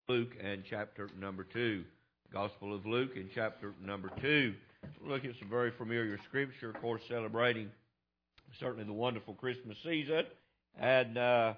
Luke and chapter number 2. Gospel of Luke and chapter number 2. We'll look at some very familiar scripture, of course, celebrating certainly the wonderful Christmas season. And the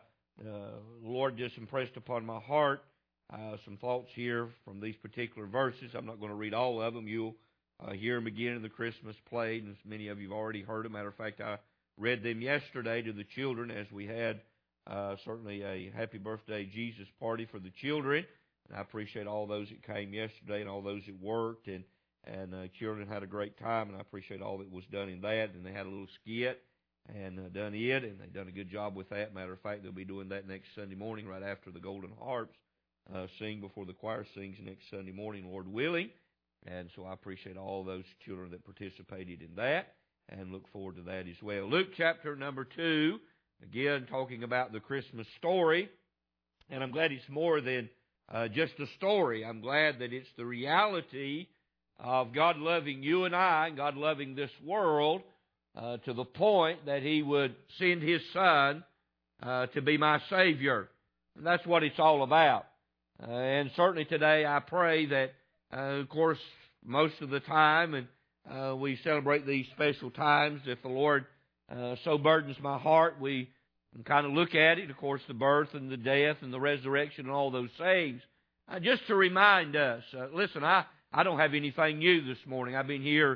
Lord just impressed upon my heart some thoughts here from these particular verses. I'm not going to read all of them. You'll hear them again in the Christmas play, and as many of you have already heard them. Matter of fact, I read them yesterday to the children as we had certainly a happy birthday Jesus party for the children. And I appreciate all those that came yesterday and all those that worked, and children had a great time, and I appreciate all that was done in that. And they had a little skit and done it, and they've done a good job with that. Matter of fact, they'll be doing that next Sunday morning right after the Golden Harps sing before the choir sings next Sunday morning, Lord willing. And so I appreciate all those children that participated in that and look forward to that as well. Luke chapter number 2, again talking about the Christmas story. And I'm glad it's more than just a story. I'm glad that it's the reality of God loving you and I, and God loving this world to the point that He would send His Son to be my Savior. And that's what it's all about. And certainly today I pray that, of course, most of the time, and we celebrate these special times, if the Lord so burdens my heart, we and kind of look at it, of course, the birth and the death and the resurrection and all those things. Just to remind us, listen, I don't have anything new this morning. I've been here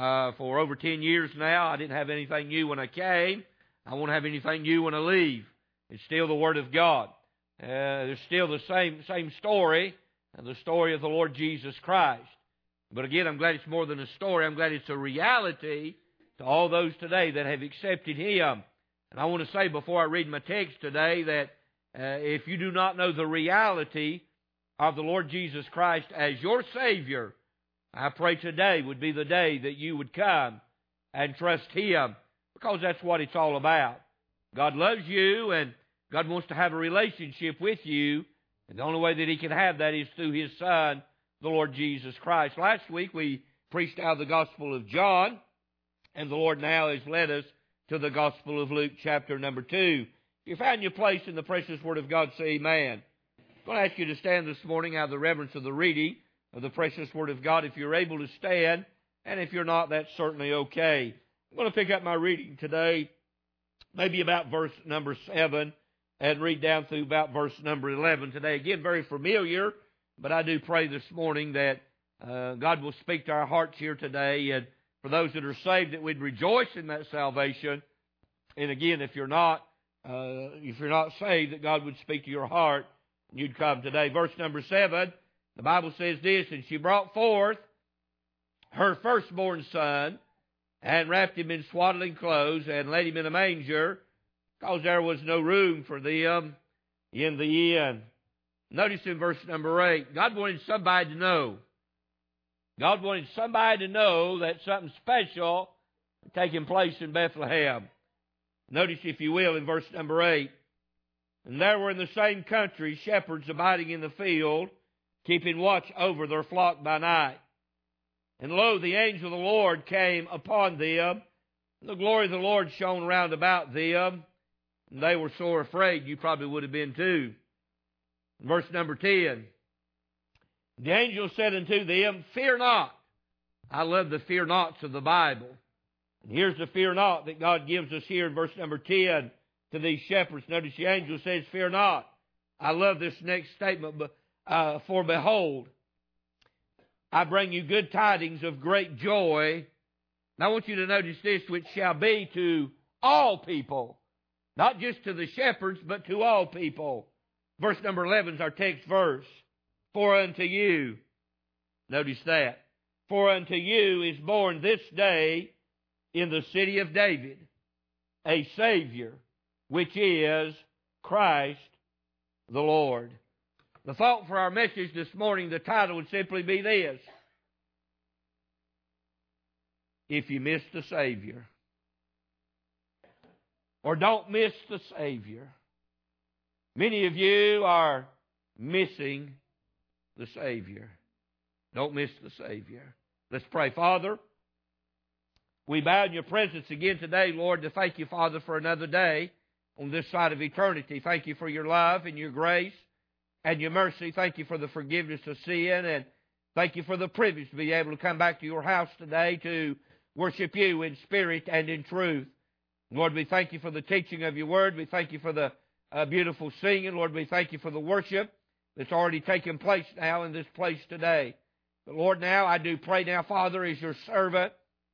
for over 10 years now. I didn't have anything new when I came. I won't have anything new when I leave. It's still the Word of God. There's still the same story, the story of the Lord Jesus Christ. But again, I'm glad it's more than a story. I'm glad it's a reality to all those today that have accepted Him. And I want to say before I read my text today that if you do not know the reality of the Lord Jesus Christ as your Savior, I pray today would be the day that you would come and trust Him, because that's what it's all about. God loves you, and God wants to have a relationship with you, and the only way that He can have that is through His Son, the Lord Jesus Christ. Last week we preached out of the Gospel of John, and the Lord now has led us to the Gospel of Luke, chapter number 2. If you found your place in the precious Word of God, say amen. I'm going to ask you to stand this morning out of the reverence of the reading of the precious Word of God. If you're able to stand, and if you're not, that's certainly okay. I'm going to pick up my reading today, maybe about verse number 7, and read down through about verse number 11 today. Again, very familiar, but I do pray this morning that God will speak to our hearts here today, and for those that are saved, that we'd rejoice in that salvation. And again, if you're not saved, that God would speak to your heart, and you'd come today. Verse number 7, the Bible says this: "And she brought forth her firstborn son, and wrapped him in swaddling clothes, and laid him in a manger, because there was no room for them in the inn." Notice in verse number 8, God wanted somebody to know. God wanted somebody to know that something special had taken place in Bethlehem. Notice, if you will, in verse number 8, "And there were in the same country shepherds abiding in the field, keeping watch over their flock by night. And lo, the angel of the Lord came upon them, and the glory of the Lord shone round about them, and they were sore afraid." You probably would have been too. Verse number 10, "The angel said unto them, Fear not." I love the fear nots of the Bible. And here's the fear not that God gives us here in verse number 10 to these shepherds. Notice the angel says, "Fear not." I love this next statement. "For behold, I bring you good tidings of great joy." And I want you to notice this: "which shall be to all people." Not just to the shepherds, but to all people. Verse number 11 is our text verse. "For unto you," notice that, "for unto you is born this day in the city of David a Savior, which is Christ the Lord." The thought for our message this morning, the title would simply be this: "If you miss the Savior," or don't miss the Savior. Many of you are missing the Savior. Don't miss the Savior. Let's pray. Father, we bow in your presence again today, Lord, to thank you, Father, for another day on this side of eternity. Thank you for your love and your grace and your mercy. Thank you for the forgiveness of sin, and thank you for the privilege to be able to come back to your house today to worship you in spirit and in truth. Lord, we thank you for the teaching of your word. We thank you for the beautiful singing. Lord, we thank you for the worship that's already taken place now in this place today. But Lord, now I do pray now, Father, as your servant,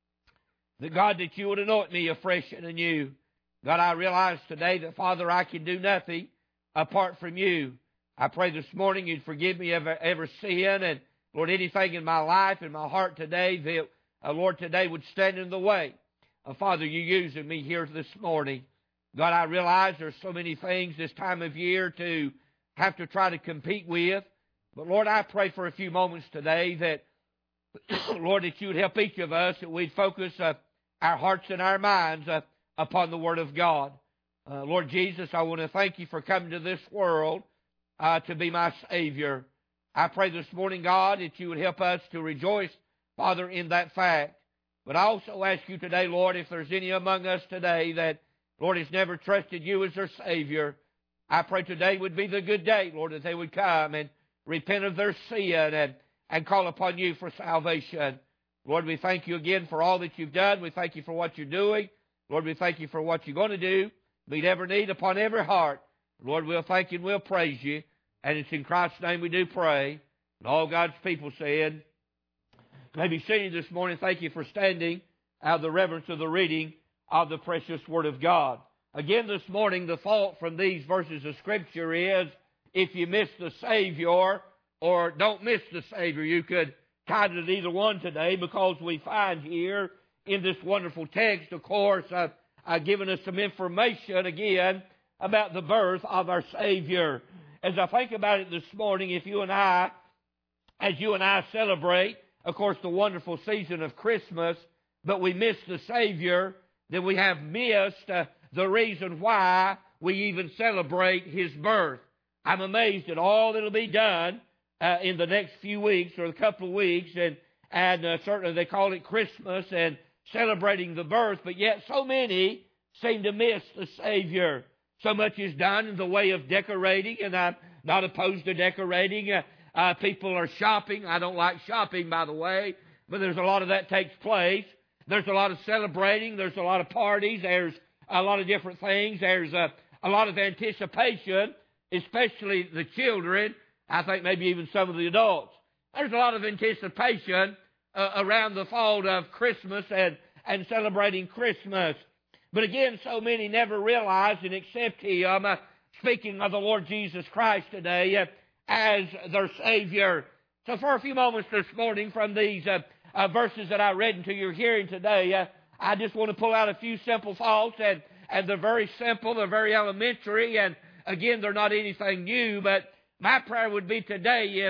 that God, that you would anoint me afresh and anew. God, I realize today that, Father, I can do nothing apart from you. I pray this morning you'd forgive me of every sin, and Lord, anything in my life and my heart today that, Lord, today would stand in the way. Father, you're using me here this morning. God, I realize there's so many things this time of year to have to try to compete with. But Lord, I pray for a few moments today that, Lord, that you would help each of us, that we'd focus our hearts and our minds upon the Word of God. Lord Jesus, I want to thank you for coming to this world to be my Savior. I pray this morning, God, that you would help us to rejoice, Father, in that fact. But I also ask you today, Lord, if there's any among us today that, Lord, has never trusted you as their Savior, I pray today would be the good day, Lord, that they would come and repent of their sin and call upon you for salvation. Lord, we thank you again for all that you've done. We thank you for what you're doing. Lord, we thank you for what you're going to do. Meet every need upon every heart. Lord, we'll thank you and we'll praise you. And it's in Christ's name we do pray. And all God's people said, may be seated this morning. Thank you for standing out of the reverence of the reading of the precious Word of God. Again this morning, the thought from these verses of Scripture is, if you miss the Savior or don't miss the Savior, you could title it either one today, because we find here in this wonderful text, of course, giving us some information again about the birth of our Savior. As I think about it this morning, as you and I celebrate, of course, the wonderful season of Christmas, but we miss the Savior, then we have missed the reason why we even celebrate His birth. I'm amazed at all that will be done in the next few weeks or a couple of weeks, and certainly they call it Christmas and celebrating the birth, but yet so many seem to miss the Savior. So much is done in the way of decorating, and I'm not opposed to decorating. People are shopping. I don't like shopping, by the way, but there's a lot of that takes place. There's a lot of celebrating. There's a lot of parties. There's a lot of different things. There's a lot of anticipation, especially the children. I think maybe even some of the adults. There's a lot of anticipation around the thought of Christmas and celebrating Christmas. But again, so many never realize and accept Him, speaking of the Lord Jesus Christ today, as their Savior. So for a few moments this morning from these verses that I read into your hearing today, I just want to pull out a few simple thoughts, and they're very simple, they're very elementary, and again, they're not anything new, but my prayer would be today,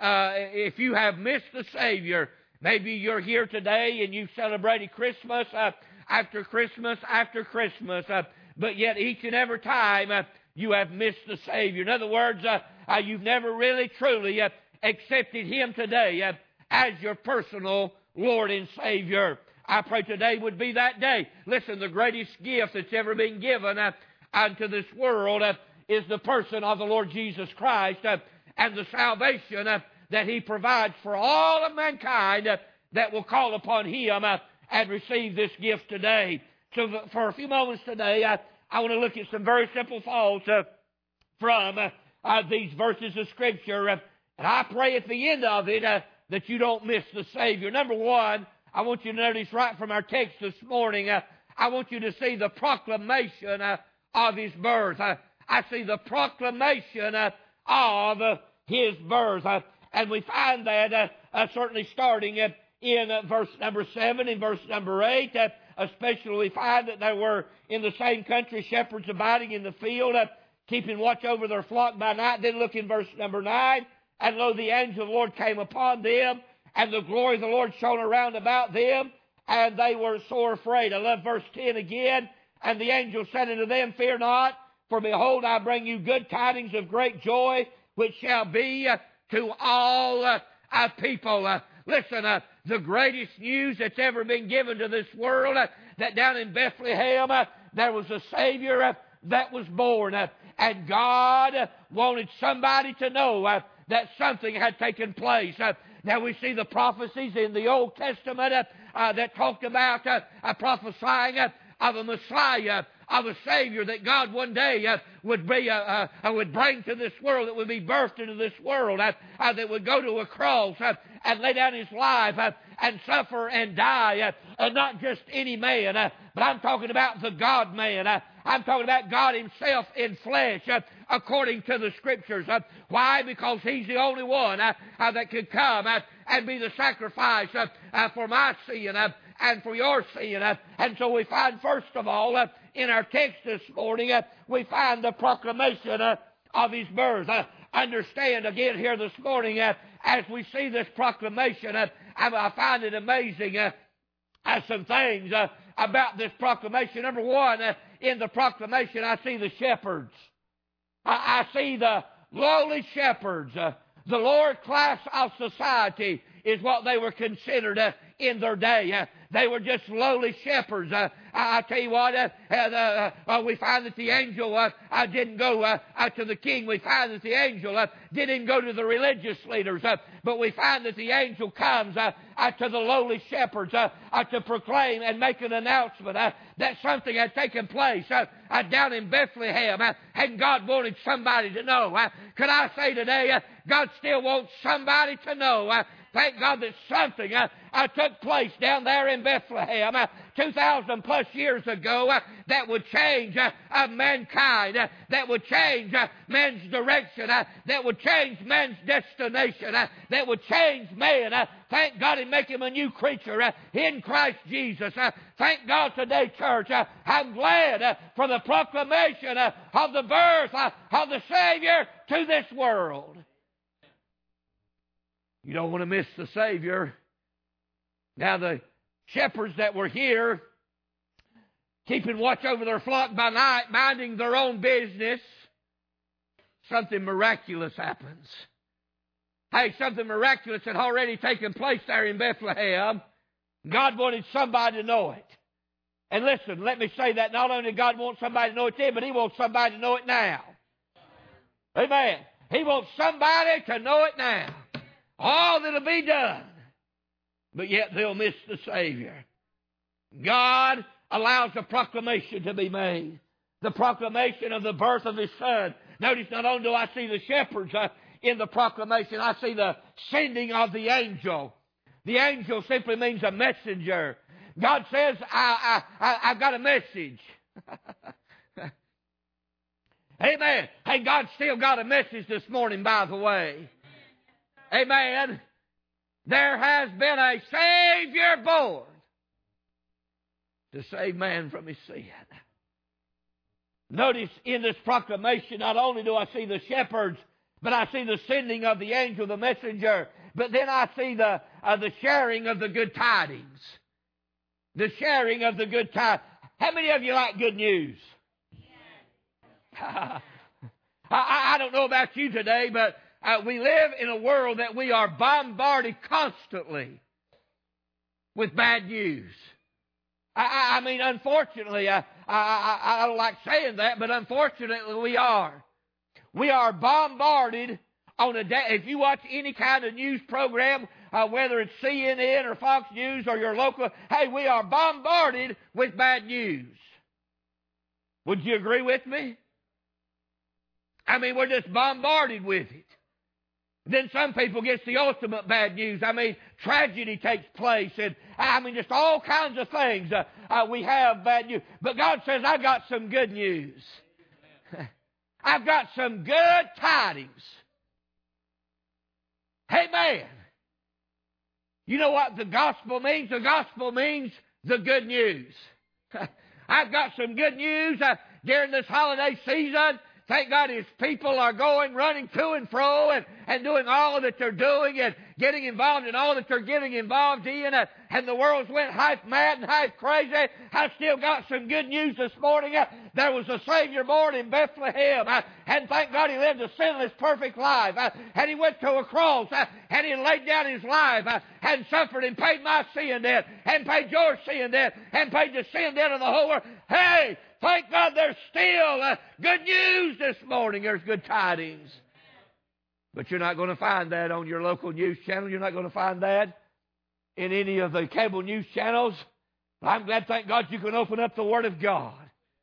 if you have missed the Savior, maybe you're here today and you've celebrated Christmas after Christmas after Christmas, but yet each and every time you have missed the Savior. In other words, you've never really truly accepted Him today as your personal Lord and Savior. I pray today would be that day. Listen, the greatest gift that's ever been given unto this world is the person of the Lord Jesus Christ and the salvation that He provides for all of mankind that will call upon Him and receive this gift today. So for a few moments today, I want to look at some very simple thoughts from these verses of Scripture. And I pray at the end of it that you don't miss the Savior. Number one, I want you to notice right from our text this morning, I want you to see the proclamation of His birth. I see the proclamation of His birth. And we find that certainly starting in verse number 7 and verse number 8, especially we find that they were in the same country, shepherds abiding in the field, keeping watch over their flock by night. Then look in verse number 9, and lo, the angel of the Lord came upon them, and the glory of the Lord shone around about them, and they were sore afraid. I love verse 10 again. And the angel said unto them, Fear not, for behold, I bring you good tidings of great joy, which shall be to all people. Listen, the greatest news that's ever been given to this world, that down in Bethlehem, there was a Savior that was born. And God wanted somebody to know that something had taken place. Now we see the prophecies in the Old Testament that talked about prophesying of a Messiah, of a Savior that God one day would bring to this world, that would be birthed into this world, that would go to a cross and lay down His life and suffer and die, and not just any man, but I'm talking about the God-man. I'm talking about God Himself in flesh, according to the Scriptures. Why? Because He's the only one that could come and be the sacrifice for my sin and for your sin. And so we find, first of all, in our text this morning, we find the proclamation of His birth. Understand again here this morning, as we see this proclamation, I find it amazing some things about this proclamation. Number one, in the proclamation, I see the shepherds. I see the lowly shepherds. The lower class of society is what they were considered in their day. They were just lowly shepherds. I tell you what, we find that the angel didn't go to the king. We find that the angel didn't go to the religious leaders. But we find that the angel comes to the lowly shepherds to proclaim and make an announcement that something had taken place down in Bethlehem. And God wanted somebody to know. Could I say today, God still wants somebody to know. Thank God that something took place down there in Bethlehem 2,000 plus years ago that would change mankind, that would change man's direction, that would change man's destination, that would change man. Thank God and make him a new creature in Christ Jesus. Thank God today, church. I'm glad for the proclamation of the birth of the Savior to this world. You don't want to miss the Savior. Now the shepherds that were here, keeping watch over their flock by night, minding their own business, something miraculous happens. Hey, something miraculous had already taken place there in Bethlehem. God wanted somebody to know it. And listen, let me say that not only did God want somebody to know it then, but He wants somebody to know it now. Amen. He wants somebody to know it now. All that'll be done. But yet they'll miss the Savior. God allows a proclamation to be made. The proclamation of the birth of His Son. Notice, not only do I see the shepherds in the proclamation, I see the sending of the angel. The angel simply means a messenger. God says, I've got a message. Amen. Hey, God's still got a message this morning, by the way. Amen. There has been a Savior born to save man from his sin. Notice in this proclamation, not only do I see the shepherds, but I see the sending of the angel, the messenger, but then I see the sharing of the good tidings. The sharing of the good tidings. How many of you like good news? I don't know about you today, but we live in a world that we are bombarded constantly with bad news. I mean, unfortunately, I don't like saying that, but unfortunately we are. We are bombarded on a day. If you watch any kind of news program, whether it's CNN or Fox News or your local, hey, we are bombarded with bad news. Would you agree with me? I mean, we're just bombarded with it. Then some people get the ultimate bad news. I mean, tragedy takes place, and I mean, just all kinds of things. We have bad news. But God says, I've got some good news. I've got some good tidings. Amen. You know what the gospel means? The gospel means the good news. I've got some good news during this holiday season. Thank God His people are running to and fro and doing all that they're doing and getting involved in all that they're getting involved in. And the world's went half mad and half crazy. I've still got some good news this morning. There was a Savior born in Bethlehem. And thank God He lived a sinless, perfect life. And He went to a cross. And He laid down His life and suffered and paid my sin debt and paid your sin debt and paid the sin debt of the whole world. Hey! Thank God there's still good news this morning. There's good tidings. But you're not going to find that on your local news channel. You're not going to find that in any of the cable news channels. But I'm glad, thank God, you can open up the Word of God.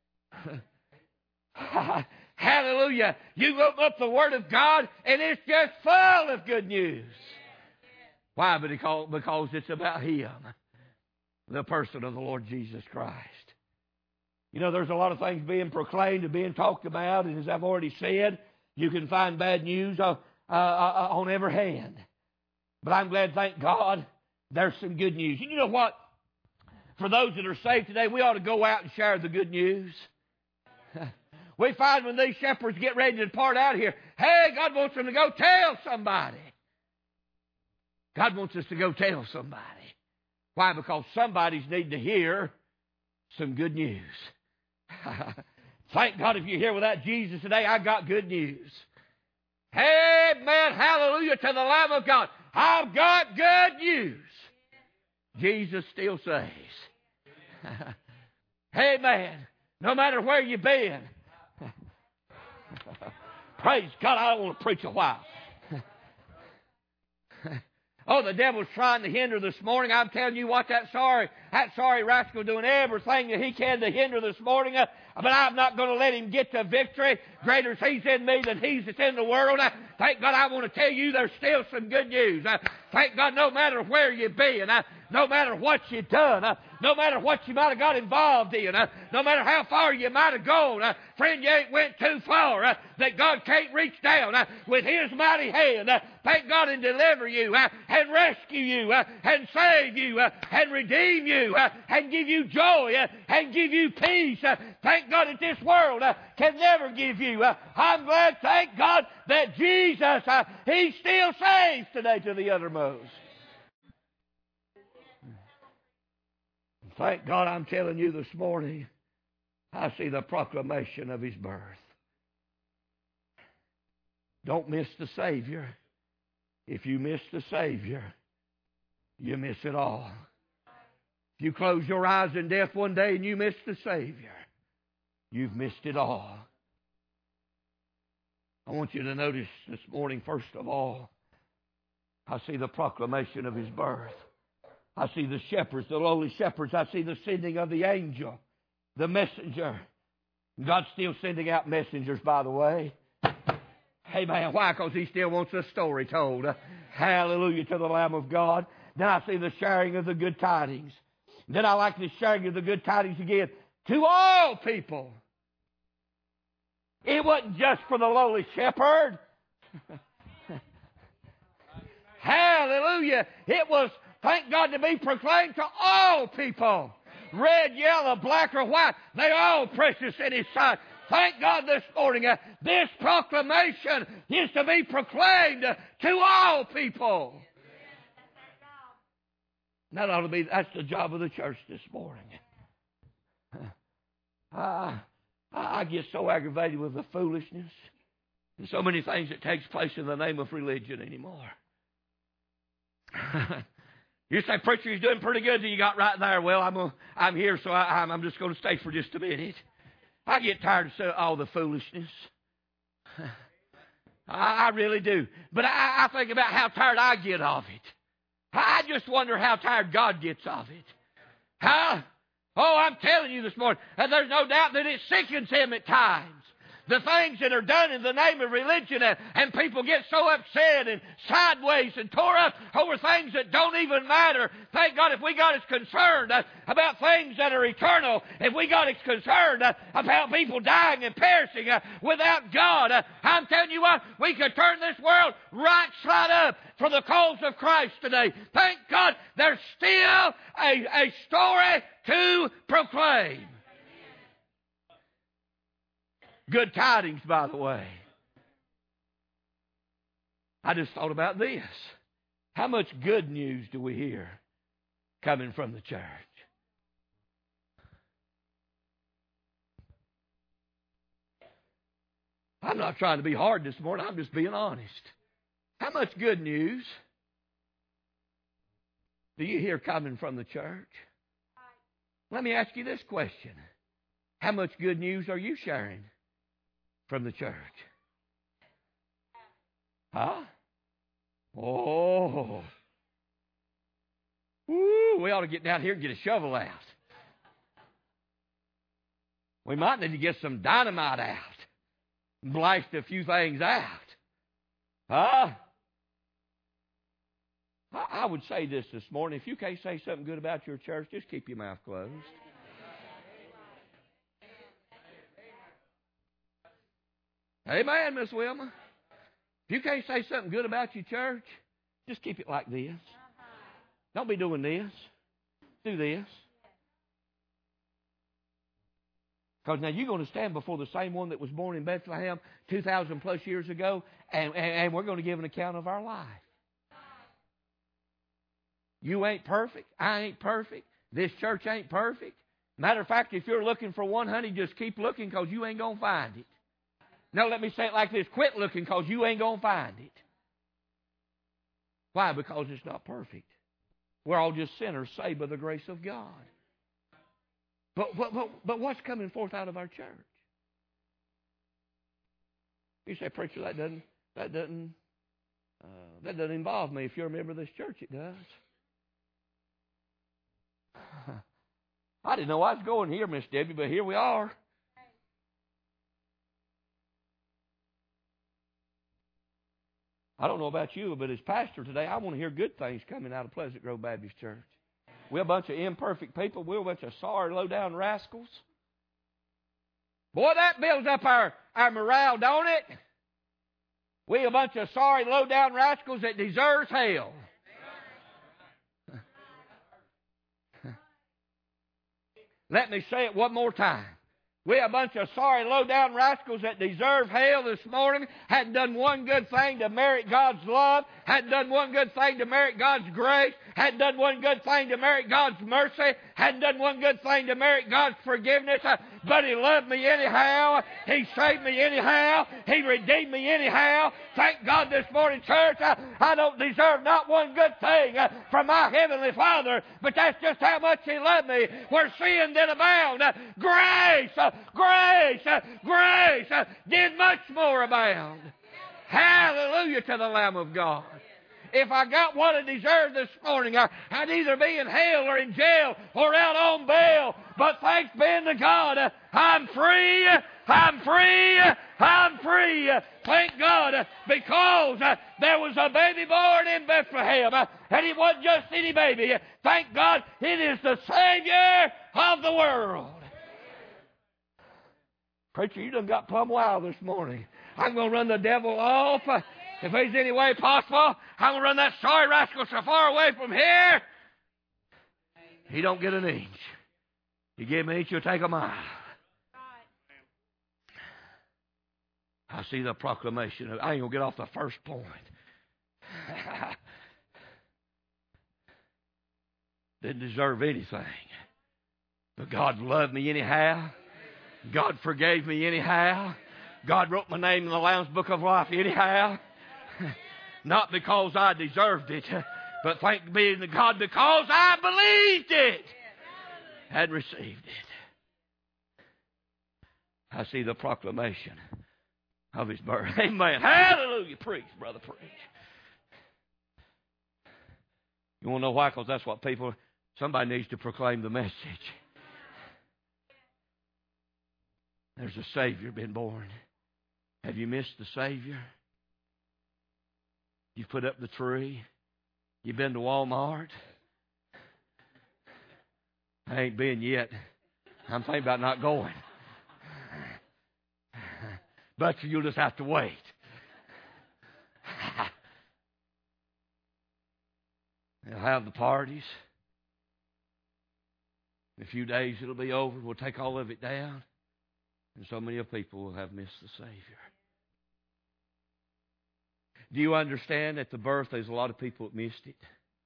Hallelujah. You open up the Word of God, and it's just full of good news. Why? Because it's about Him, the person of the Lord Jesus Christ. You know, there's a lot of things being proclaimed and being talked about, and as I've already said, you can find bad news on every hand. But I'm glad, thank God, there's some good news. And you know what? For those that are saved today, we ought to go out and share the good news. We find when these shepherds get ready to depart out of here, hey, God wants them to go tell somebody. God wants us to go tell somebody. Why? Because somebody's need to hear some good news. Thank God if you're here without Jesus today, I got good news. Amen. Hallelujah to the Lamb of God. I've got good news. Jesus still saves. Amen. No matter where you've been. Praise God, I don't want to preach a while. Oh, the devil's trying to hinder this morning. I'm telling you what, that sorry rascal doing everything that he can to hinder this morning. But I'm not going to let him get to victory. Greater is He's in me than He's that's in the world. Thank God, I want to tell you there's still some good news. Thank God, no matter where you've been, no matter what you've done, no matter what you might have got involved in, no matter how far you might have gone, friend, you ain't went too far, that God can't reach down with His mighty hand, thank God, and deliver you, and rescue you, and save you, and redeem you, and give you joy, and give you peace. Thank God that this world can never give you. I'm glad, thank God, that Jesus, He still saves today to the uttermost. Thank God, I'm telling you this morning, I see the proclamation of His birth. Don't miss the Savior. If you miss the Savior, you miss it all. If you close your eyes in death one day and you miss the Savior, you've missed it all. I want you to notice this morning, first of all, I see the proclamation of His birth. I see the shepherds, the lowly shepherds. I see the sending of the angel, the messenger. God's still sending out messengers, by the way. Amen. Why? Because He still wants a story told. Hallelujah to the Lamb of God. Then I see the sharing of the good tidings. Then I like the sharing of the good tidings again to all people. It wasn't just for the lowly shepherd. Hallelujah. It was, thank God, to be proclaimed to all people. Red, yellow, black, or white. They're all precious in His sight. Thank God this morning, this proclamation is to be proclaimed to all people. That's the job of the church this morning. I get so aggravated with the foolishness and so many things that takes place in the name of religion anymore. You say, preacher, he's doing pretty good. You got right there. Well, I'm here, so I'm just going to stay for just a minute. I get tired of all the foolishness. I really do. But I think about how tired I get of it. I just wonder how tired God gets of it. Oh, I'm telling you this morning, and there's no doubt that it sickens Him at times. The things that are done in the name of religion, and people get so upset and sideways and tore up over things that don't even matter. Thank God if we got as concerned about things that are eternal, if we got as concerned about people dying and perishing without God, I'm telling you what, we could turn this world right side up for the cause of Christ today. Thank God there's still a story to proclaim. Good tidings, by the way. I just thought about this. How much good news do we hear coming from the church? I'm not trying to be hard this morning. I'm just being honest. How much good news do you hear coming from the church? Let me ask you this question. How much good news are you sharing from the church? Huh? Oh. Woo, we ought to get down here and get a shovel out. We might need to get some dynamite out and blast a few things out. Huh? I would say this morning. If you can't say something good about your church, just keep your mouth closed. Amen, Miss Wilma. If you can't say something good about your church, just keep it like this. Don't be doing this. Do this. Because now you're going to stand before the same one that was born in Bethlehem 2,000 plus years ago, and we're going to give an account of our life. You ain't perfect. I ain't perfect. This church ain't perfect. Matter of fact, if you're looking for one, honey, just keep looking because you ain't going to find it. Now, let me say it like this. Quit looking because you ain't going to find it. Why? Because it's not perfect. We're all just sinners saved by the grace of God. But what's coming forth out of our church? You say, preacher, that doesn't involve me. If you're a member of this church, it does. I didn't know I was going here, Miss Debbie, but here we are. I don't know about you, but as pastor today, I want to hear good things coming out of Pleasant Grove Baptist Church. We're a bunch of imperfect people. We're a bunch of sorry, low-down rascals. Boy, that builds up our morale, don't it? We're a bunch of sorry, low-down rascals that deserves hell. Let me say it one more time. We're a bunch of sorry, low-down rascals that deserve hell this morning. Hadn't done one good thing to merit God's love. Hadn't done one good thing to merit God's grace. Hadn't done one good thing to merit God's mercy. Hadn't done one good thing to merit God's forgiveness. But He loved me anyhow. He saved me anyhow. He redeemed me anyhow. Thank God this morning, church, I don't deserve not one good thing from my Heavenly Father. But that's just how much He loved me. Where sin did abound, grace did much more abound. Hallelujah to the Lamb of God. If I got what I deserved this morning, I'd either be in hell or in jail or out on bail. But thanks be to God, I'm free. I'm free. I'm free. Thank God, because there was a baby born in Bethlehem, and it wasn't just any baby. Thank God, it is the Savior of the world. Preacher, you done got plumb wild this morning. I'm going to run the devil off. If there's any way possible, I'm going to run that sorry rascal so far away from here. He don't get an inch. You give him an inch, you'll take a mile. I see the proclamation. I ain't going to get off the first point. Didn't deserve anything. But God loved me anyhow. God forgave me anyhow. God wrote my name in the Lamb's Book of Life anyhow. Not because I deserved it, but thank be to God because I believed it and received it. I see the proclamation of His birth. Amen. Hallelujah. Preach, brother, preach. You want to know why? Because that's what somebody needs to proclaim the message. There's a Savior been born. Have you missed the Savior? You've put up the tree. You've been to Walmart. I ain't been yet. I'm thinking about not going. But you'll just have to wait. They'll have the parties. In a few days it'll be over. We'll take all of it down. And so many people will have missed the Savior. Do you understand at the birth there's a lot of people that missed it?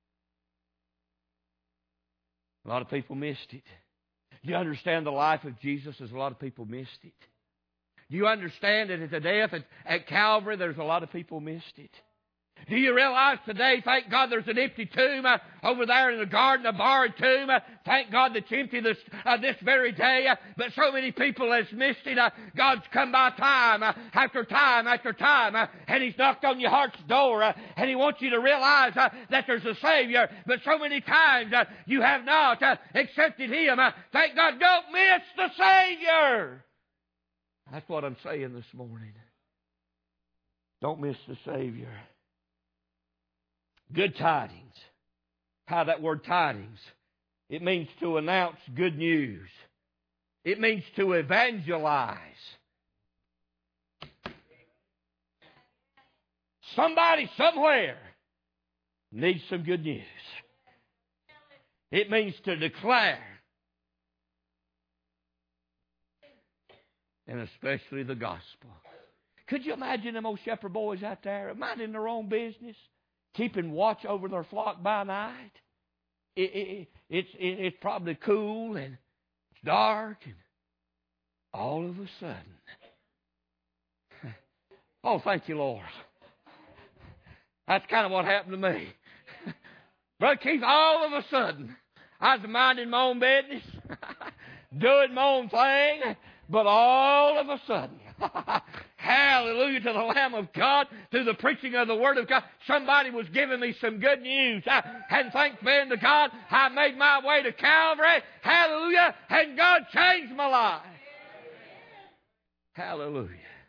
A lot of people missed it. Do you understand the life of Jesus? There's a lot of people missed it. Do you understand that at the death at Calvary there's a lot of people missed it? Do you realize today, thank God there's an empty tomb over there in the garden, a borrowed tomb. Thank God that's empty this very day. But so many people has missed it. God's come by time after time after time. And He's knocked on your heart's door. And He wants you to realize that there's a Savior. But so many times you have not accepted Him. Thank God, don't miss the Savior. That's what I'm saying this morning. Don't miss the Savior. Good tidings. How that word tidings? It means to announce good news. It means to evangelize. Somebody somewhere needs some good news. It means to declare. And especially the gospel. Could you imagine them old shepherd boys out there minding their own business? Keeping watch over their flock by night. It's probably cool and it's dark, and all of a sudden, oh, thank you, Lord. That's kind of what happened to me. Brother Keith, all of a sudden, I was minding my own business, doing my own thing, but all of a sudden, hallelujah to the Lamb of God, through the preaching of the Word of God, somebody was giving me some good news. And thanks be to God, I made my way to Calvary. Hallelujah. And God changed my life. Hallelujah.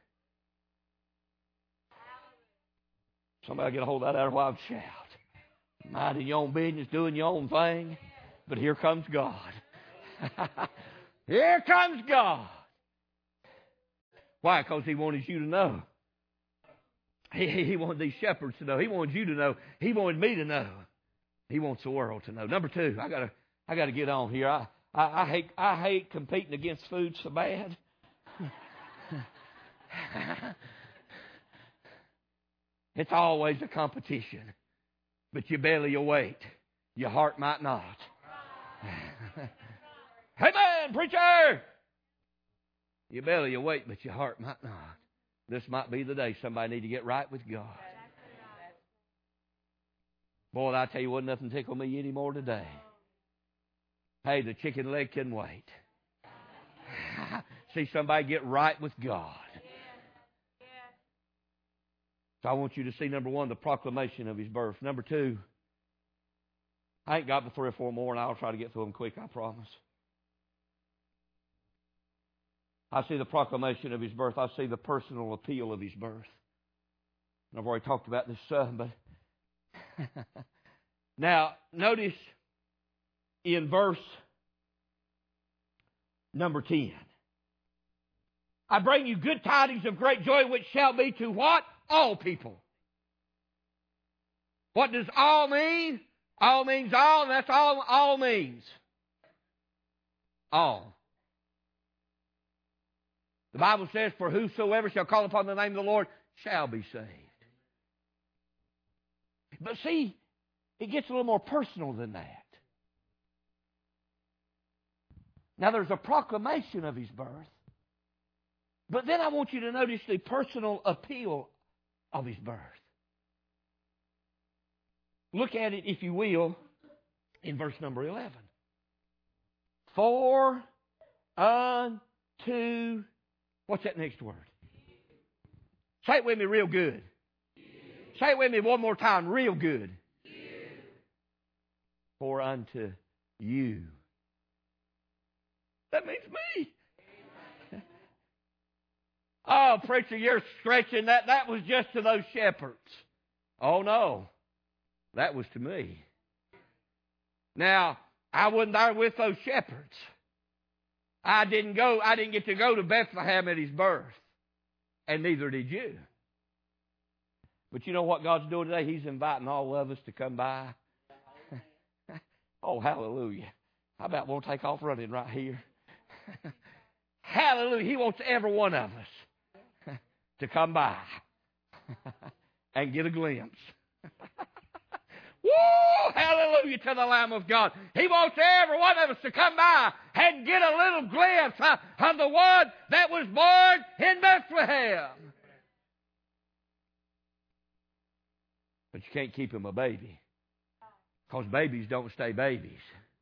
Somebody get a hold of that out while I shout. Minding your own business, doing your own thing. But here comes God. Here comes God. Why? Because He wanted you to know. He wanted these shepherds to know. He wanted you to know. He wanted me to know. He wants the world to know. Number two, I gotta get on here. I hate competing against food so bad. It's always a competition. But your belly will wait. Your heart might not. Amen, preacher! Your belly will wait, but your heart might not. This might be the day somebody need to get right with God. Boy, I tell you what, nothing tickled me anymore today. Hey, the chicken leg can wait. See somebody get right with God. So I want you to see, number one, the proclamation of His birth. Number two, I ain't got but 3 or 4 more, and I'll try to get through them quick, I promise. I see the proclamation of His birth. I see the personal appeal of His birth. And I've already talked about this some, but now notice in verse number 10. I bring you good tidings of great joy, which shall be to what? All people. What does all mean? All means all, and that's all means. All. The Bible says, for whosoever shall call upon the name of the Lord shall be saved. But see, it gets a little more personal than that. Now there's a proclamation of His birth. But then I want you to notice the personal appeal of His birth. Look at it, if you will, in verse number 11. For unto... What's that next word? Say it with me real good. Say it with me one more time real good. For unto you. That means me. Oh, preacher, you're stretching that. That was just to those shepherds. Oh, no. That was to me. Now, I wasn't there with those shepherds. I didn't get to go to Bethlehem at His birth. And neither did you. But you know what God's doing today? He's inviting all of us to come by. Oh, hallelujah. How about we'll take off running right here? Hallelujah. He wants every one of us to come by and get a glimpse. Woo! Hallelujah to the Lamb of God. He wants every one of us to come by and get a little glimpse of the one that was born in Bethlehem. can't keep him a baby. Because babies don't stay babies.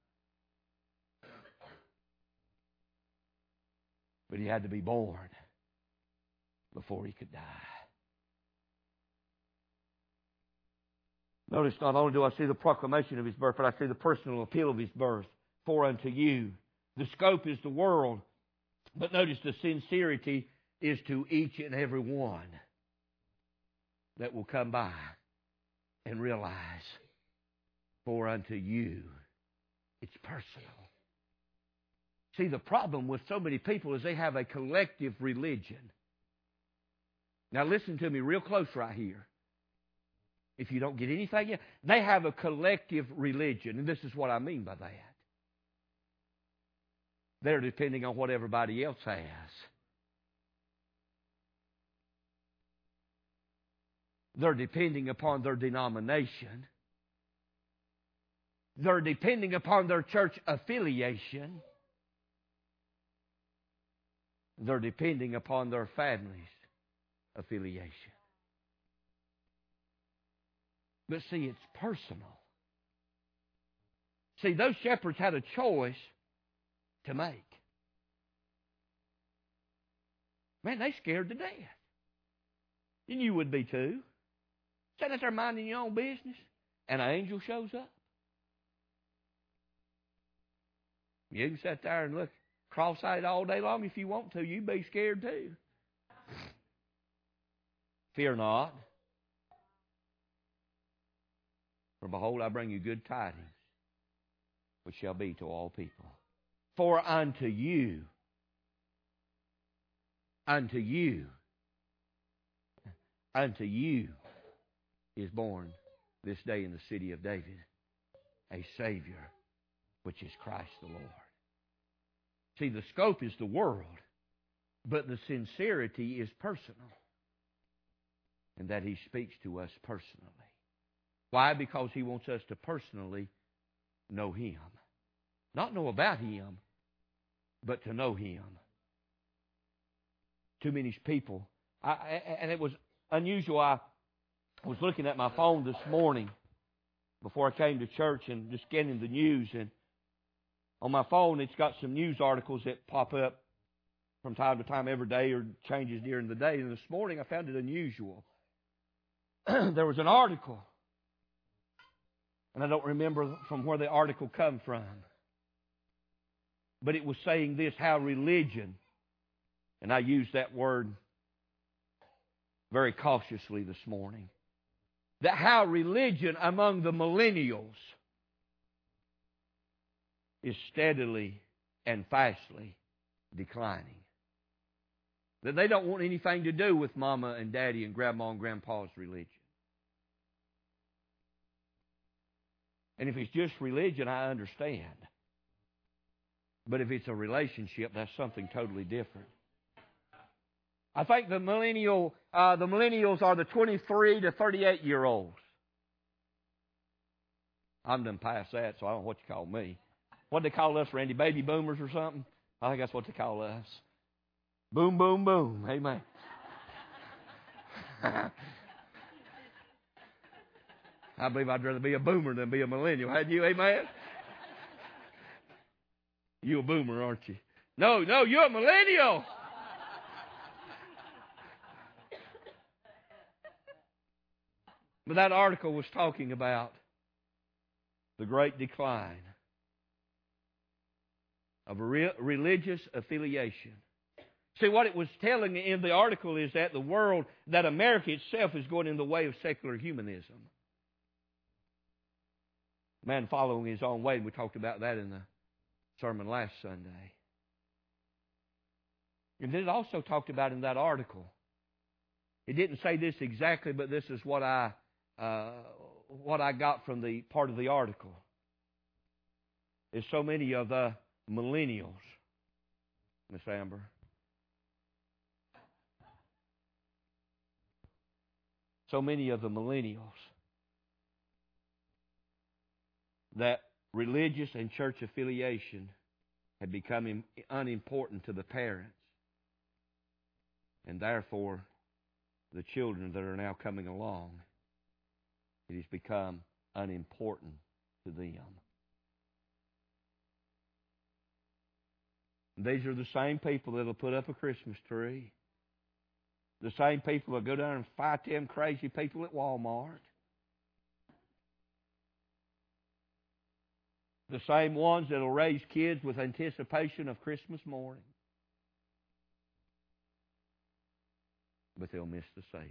But he had to be born before he could die. Notice, not only do I see the proclamation of his birth, but I see the personal appeal of his birth. For unto you. The scope is the world. But notice the sincerity is to each and every one that will come by and realize, for unto you, it's personal. See, the problem with so many people is they have a collective religion. Now listen to me real close right here. If you don't get anything yet, they have a collective religion. And this is what I mean by that. They're depending on what everybody else has. They're depending upon their denomination. They're depending upon their church affiliation. They're depending upon their family's affiliation. But see, it's personal. See, those shepherds had a choice to make. Man, they scared to death. And you would be too. Sitting there minding your own business, and an angel shows up. You can sit there and look cross-eyed all day long if you want to. You'd be scared too. Fear not. For behold, I bring you good tidings, which shall be to all people. For unto you is born this day in the city of David a Savior, which is Christ the Lord. See, the scope is the world, but the sincerity is personal. And that He speaks to us personally. Why? Because He wants us to personally know Him. Not know about Him, but to know Him. Too many people. And it was unusual. I was looking at my phone this morning before I came to church and just scanning the news. And on my phone, it's got some news articles that pop up from time to time every day or changes during the day. And this morning I found it unusual. There was an article. And I don't remember from where the article come from. But it was saying this, how religion, and I use that word very cautiously this morning, that how religion among the millennials is steadily and fastly declining. That they don't want anything to do with Mama and Daddy and Grandma and Grandpa's religion. And if it's just religion, I understand. But if it's a relationship, that's something totally different. I think the millennials are the 23 to 38-year-olds. I'm done past that, so I don't know what you call me. What do they call us, Randy? Baby boomers or something? I think that's what they call us. Boom, boom, boom. Amen. I believe I'd rather be a boomer than be a millennial. Had you? Amen? You a boomer, aren't you? No, you're a millennial. But that article was talking about the great decline of religious affiliation. See, what it was telling in the article is that the world, that America itself is going in the way of secular humanism. Man following his own way. We talked about that in the sermon last Sunday. And then it also talked about in that article. It didn't say this exactly, but this is what I got from the part of the article. Is so many of the millennials, Miss Amber, so many of the millennials that religious and church affiliation had become unimportant to the parents, and therefore the children that are now coming along It has become unimportant to them. These are the same people that will put up a Christmas tree. The same people that go down and fight them crazy people at Walmart. The same ones that will raise kids with anticipation of Christmas morning. But they'll miss the Savior.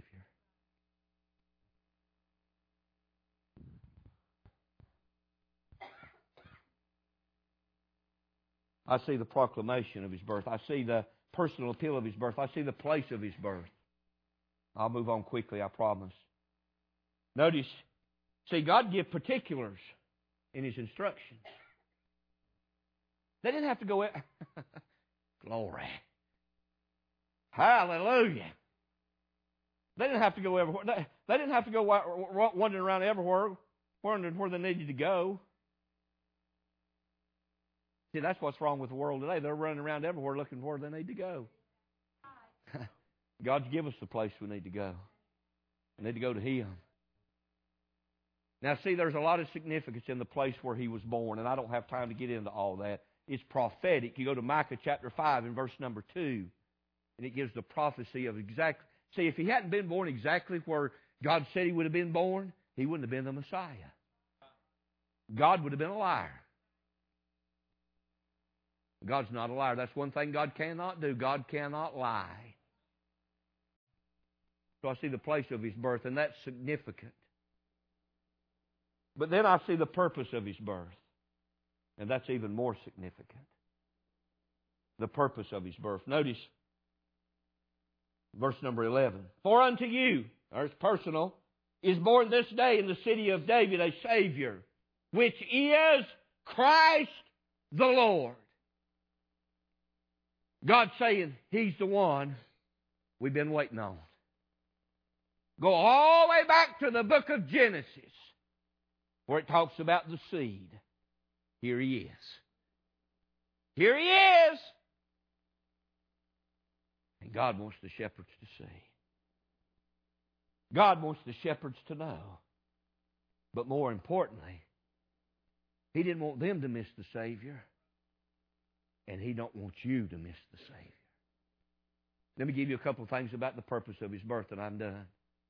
I see the proclamation of His birth. I see the personal appeal of His birth. I see the place of His birth. I'll move on quickly, I promise. Notice, see, God gave particulars in His instructions. They didn't have to go... Glory. Hallelujah. They didn't have to go everywhere. They didn't have to go wandering around everywhere, wondering where they needed to go. See, that's what's wrong with the world today. They're running around everywhere looking for where they need to go. God's given us the place we need to go. We need to go to Him. Now, see, there's a lot of significance in the place where He was born, and I don't have time to get into all that. It's prophetic. You go to Micah chapter 5 and verse number 2, and it gives the prophecy of exactly... See, if He hadn't been born exactly where God said He would have been born, He wouldn't have been the Messiah. God would have been a liar. God's not a liar. That's one thing God cannot do. God cannot lie. So I see the place of His birth, and that's significant. But then I see the purpose of His birth, and that's even more significant. The purpose of His birth. Notice verse number 11. For unto you, or it's personal, is born this day in the city of David a Savior, which is Christ the Lord. God's saying He's the one we've been waiting on. Go all the way back to the book of Genesis, where it talks about the seed. Here He is. Here He is. And God wants the shepherds to see. God wants the shepherds to know. But more importantly, He didn't want them to miss the Savior. And He don't want you to miss the Savior. Let me give you a couple of things about the purpose of His birth, and I'm done.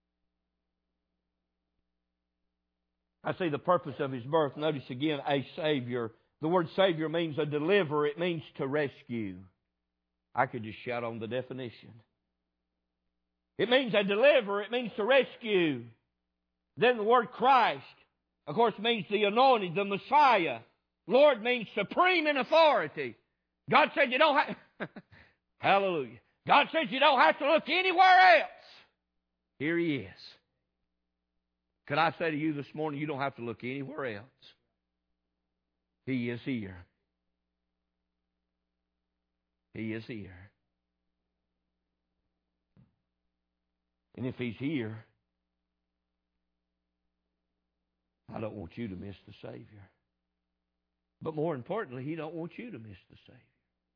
I see the purpose of His birth. Notice again, a Savior. The word Savior means a deliverer. It means to rescue. I could just shout on the definition. It means a deliverer. It means to rescue. Then the word Christ, of course, means the anointed, the Messiah. Lord means supreme in authority. God said you don't have... Hallelujah. God said you don't have to look anywhere else. Here He is. Could I say to you this morning, you don't have to look anywhere else. He is here. He is here. And if He's here, I don't want you to miss the Savior. But more importantly, He don't want you to miss the Savior.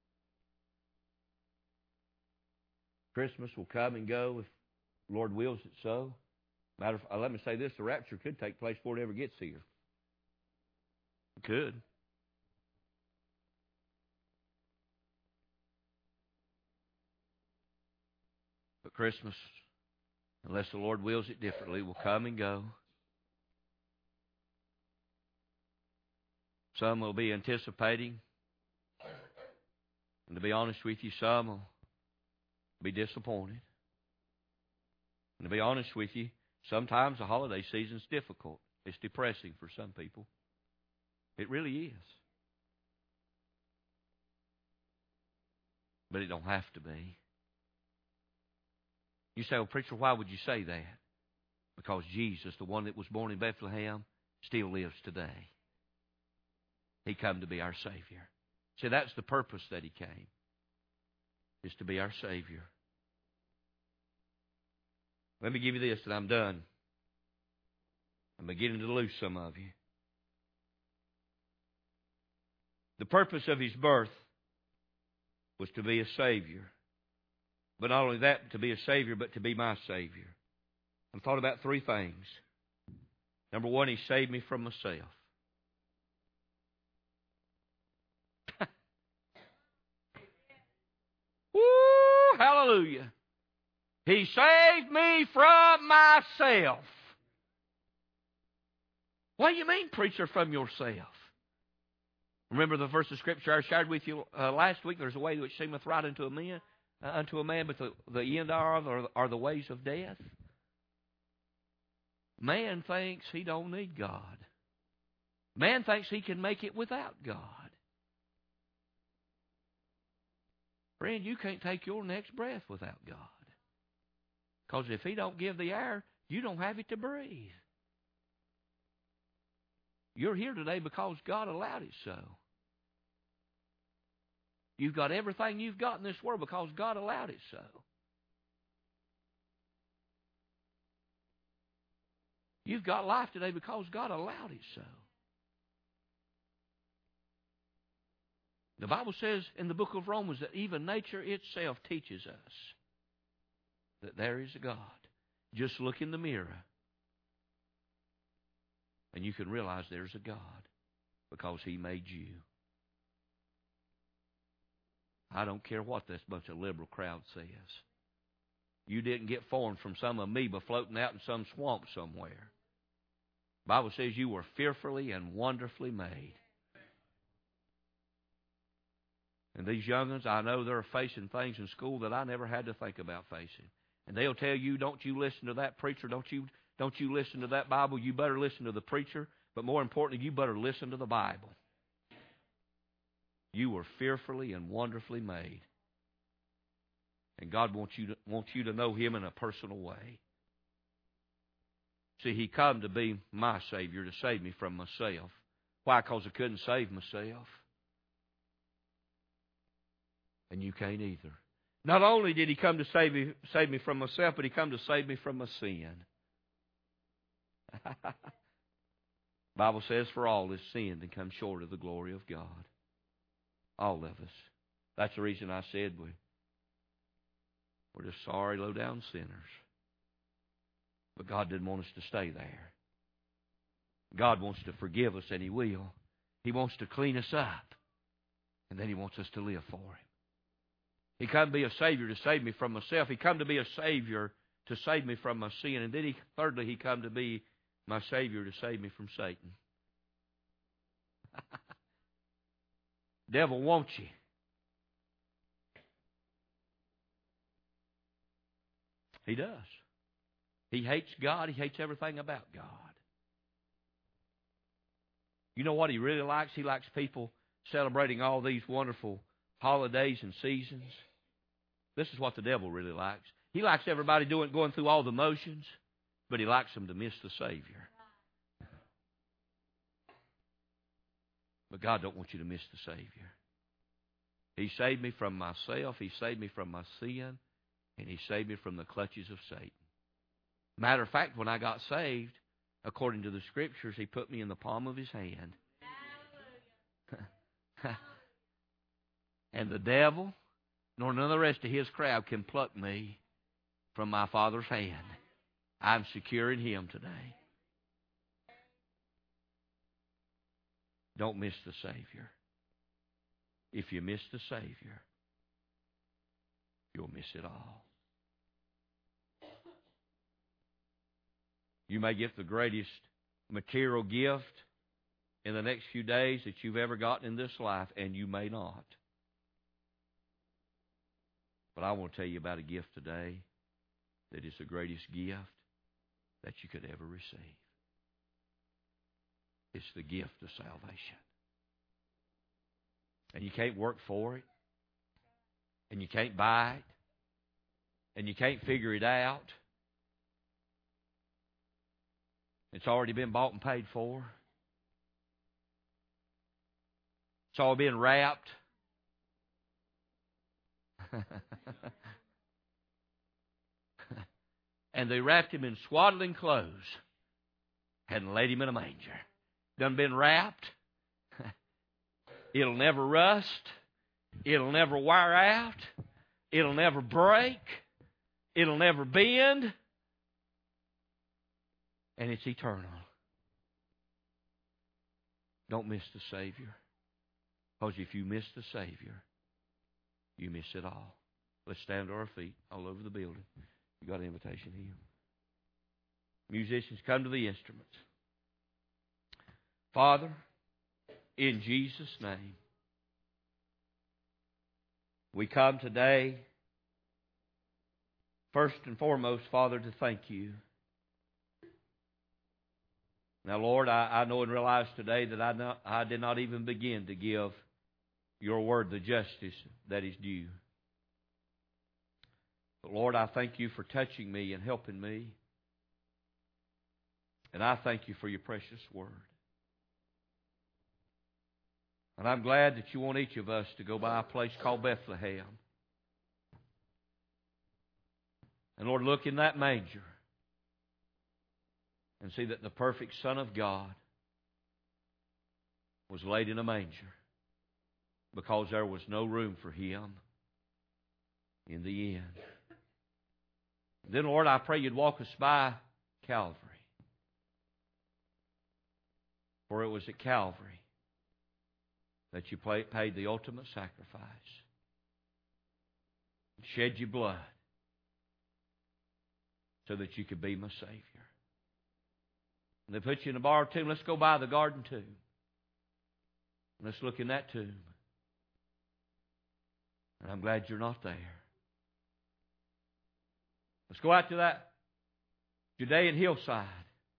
Christmas will come and go if the Lord wills it so. Matter of, let me say this, the rapture could take place before it ever gets here. It could. But Christmas, unless the Lord wills it differently, will come and go. Some will be anticipating. And to be honest with you, some will be disappointed. And to be honest with you, sometimes the holiday season's difficult. It's depressing for some people. It really is. But it don't have to be. You say, well, preacher, why would you say that? Because Jesus, the one that was born in Bethlehem, still lives today. He came to be our Savior. See, that's the purpose that He came, is to be our Savior. Let me give you this, and I'm done. I'm beginning to lose some of you. The purpose of His birth was to be a Savior. But not only that, to be a Savior, but to be my Savior. I've thought about three things. Number one, He saved me from myself. Woo! Hallelujah. He saved me from myself. What do you mean, preacher, from yourself? Remember the verse of Scripture I shared with you last week? There's a way which seemeth right unto a man, but the end thereof are the ways of death. Man thinks he don't need God. Man thinks he can make it without God. Friend, you can't take your next breath without God. Because if He don't give the air, you don't have it to breathe. You're here today because God allowed it so. You've got everything you've got in this world because God allowed it so. You've got life today because God allowed it so. The Bible says in the book of Romans that even nature itself teaches us that there is a God. Just look in the mirror and you can realize there's a God because He made you. I don't care what this bunch of liberal crowd says. You didn't get formed from some amoeba floating out in some swamp somewhere. The Bible says you were fearfully and wonderfully made. And these young ones, I know they're facing things in school that I never had to think about facing. And they'll tell you, don't you listen to that preacher, don't you listen to that Bible, you better listen to the preacher. But more importantly, you better listen to the Bible. You were fearfully and wonderfully made. And God wants you to know Him in a personal way. See, He come to be my Savior, to save me from myself. Why? Because I couldn't save myself. And you can't either. Not only did He come to save me from myself, but He come to save me from my sin. The Bible says, for all has sinned and come short of the glory of God. All of us. That's the reason I said we're just sorry, low-down sinners. But God didn't want us to stay there. God wants to forgive us, and He will. He wants to clean us up. And then He wants us to live for Him. He come to be a Savior to save me from myself. He come to be a Savior to save me from my sin. And then thirdly, He come to be my Savior to save me from Satan. Devil wants you. He does. He hates God. He hates everything about God. You know what He really likes? He likes people celebrating all these wonderful holidays and seasons. This is what the devil really likes. He likes everybody going through all the motions, but he likes them to miss the Savior. But God don't want you to miss the Savior. He saved me from myself. He saved me from my sin. And He saved me from the clutches of Satan. Matter of fact, when I got saved, according to the Scriptures, He put me in the palm of His hand. And the devil, nor none of the rest of his crowd, can pluck me from my Father's hand. I'm secure in Him today. Don't miss the Savior. If you miss the Savior, you'll miss it all. You may get the greatest material gift in the next few days that you've ever gotten in this life, and you may not. But I want to tell you about a gift today that is the greatest gift that you could ever receive. It's the gift of salvation. And you can't work for it. And you can't buy it. And you can't figure it out. It's already been bought and paid for. It's all been wrapped. And they wrapped Him in swaddling clothes and laid Him in a manger. Done been wrapped. It'll never rust. It'll never wear out. It'll never break. It'll never bend. And it's eternal. Don't miss the Savior. Because if you miss the Savior, you miss it all. Let's stand to our feet all over the building. You got an invitation here. Musicians, come to the instruments. Father, in Jesus' name, we come today, first and foremost, Father, to thank you. Now, Lord, I know and realize today that I did not even begin to give your word the justice that is due. But, Lord, I thank you for touching me and helping me. And I thank you for your precious word. And I'm glad that you want each of us to go by a place called Bethlehem. And Lord, look in that manger and see that the perfect Son of God was laid in a manger because there was no room for Him in the end. Then, Lord, I pray you'd walk us by Calvary. For it was at Calvary that you paid the ultimate sacrifice. Shed your blood so that you could be my Savior. And they put you in a borrowed tomb. Let's go by the garden tomb. Let's look in that tomb. And I'm glad you're not there. Let's go out to that Judean hillside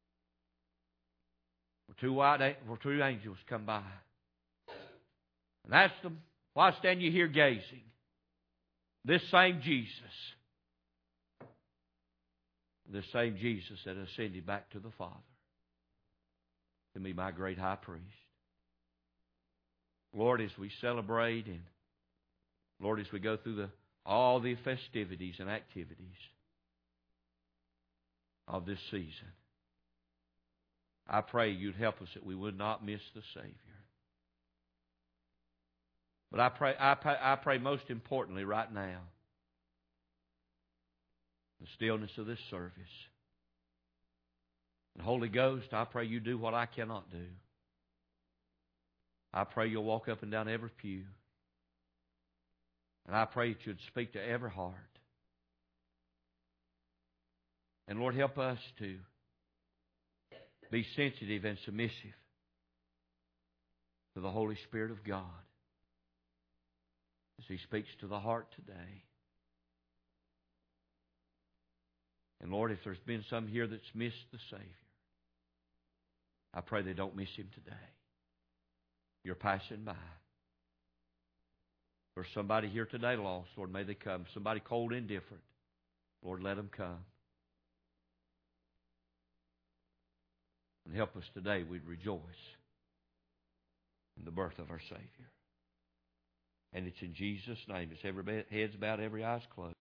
where two angels come by. And ask them, why stand you here gazing? This same Jesus that ascended back to the Father, to be my great high priest. Lord, as we celebrate and Lord, as we go through all the festivities and activities of this season, I pray you'd help us that we would not miss the Savior. But I pray most importantly right now, the stillness of this service. And Holy Ghost, I pray you do what I cannot do. I pray you'll walk up and down every pew. And I pray that you'd speak to every heart. And Lord, help us to be sensitive and submissive to the Holy Spirit of God as He speaks to the heart today. And Lord, if there's been some here that's missed the Savior, I pray they don't miss Him today. You're passing by. There's somebody here today lost, Lord, may they come. Somebody cold, indifferent, Lord, let them come. And help us today, we'd rejoice in the birth of our Savior. And it's in Jesus' name. It's every head's bowed, every eye's closed.